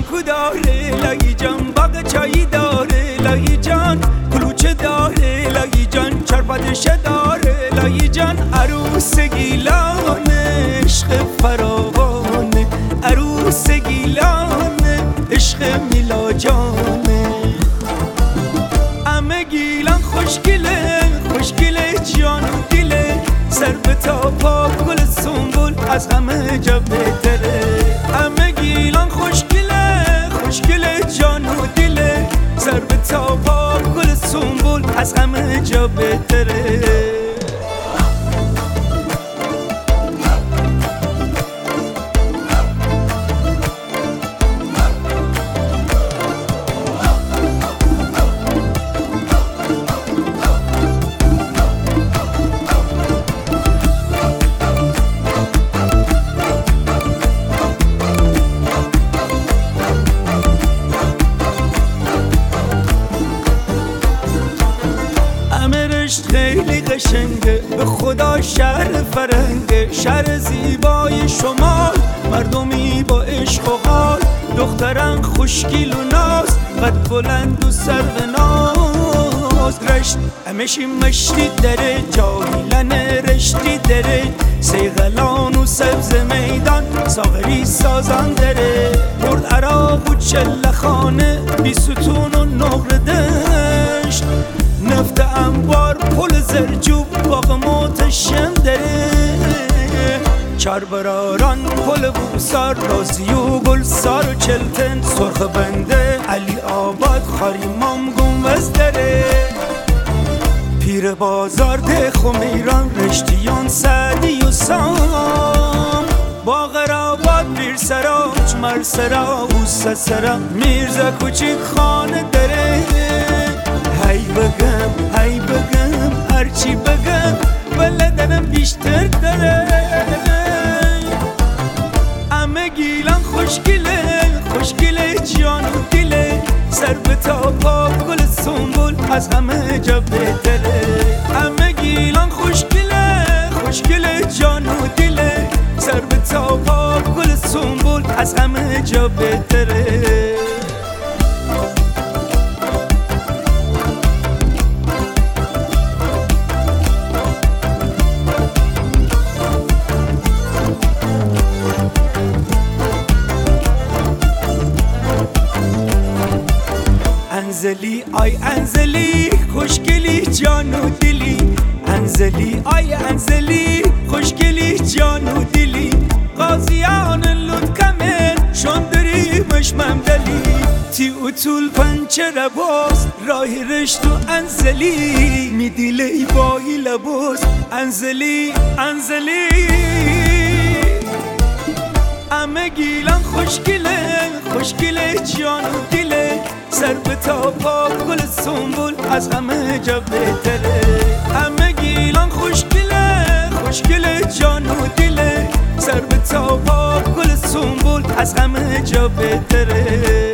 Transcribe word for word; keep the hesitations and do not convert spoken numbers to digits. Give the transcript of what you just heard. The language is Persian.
شامپو داره لایی جان، باغ چایی داره لایی جان، کلوچه داره لایی جان، چرپدشه داره لایی جان. عروس گیلان عشق فراوانه، عروس گیلان عشق میلا جانه. همه گیلان خوشگله خوشگله جان و دله، سر به تا پا گل سنبول از همه جا بهتره. همه گیلان خوشگله خوشگله جان و دله، سر به تا پا گل سنبول از همه جا بهتره. خیلی قشنگه به خدا شهر فرنگه، شهر زیبای شمال، مردمی با عشق و حال، دختران خوشگیل و ناز، قد بلند و سرو ناز. رشت همشی مشتی داره، جاهیلن رشتی داره، سیغلان و سبز میدان، ساغری سازان داره. برد عراق و چله خانه، بی ستون و نقر دشت، نفت انبار پل زرجوب، باغ متشم داره. چربراران پل بوسار، رازی و گلسار و چلتن، سرخ بنده علی آباد، خاریمام گنبز داره. پیر بازار ده خمیران، رشتیان سعدی و سام، باغ راباد پیر سراج، مرسرا و سسرا، میرزا کوچیک خانه داره. هی بگم هی بگم هرچی بگم بلدنم بیشتر داره. همه گیلان خوشگله خوشگله جان و دله، سر به تا پا گل سنبول از همه جا بهتره. همه گیلان خوشگله خوشگله جان و دله، سر به تا پا گل سنبول از همه جا بهتره. انزلی آی انزلی خوشگلی جان و دلی، انزلی آی انزلی خوشگلی جان و دلی. قاضیان لود کمر شندری مشمم دلی، تی و طول پنچه باز راه رشت و انزلی، میدیلی بایی لباس انزلی انزلی. همه گیلان خوشگله خوشگله جان و دله، سر به تا پا گل سنبول از همه جا بهتره. همه گیلان خوشگله خوشگله جان و دله، سر به تا پا گل سنبول از همه جا بهتره.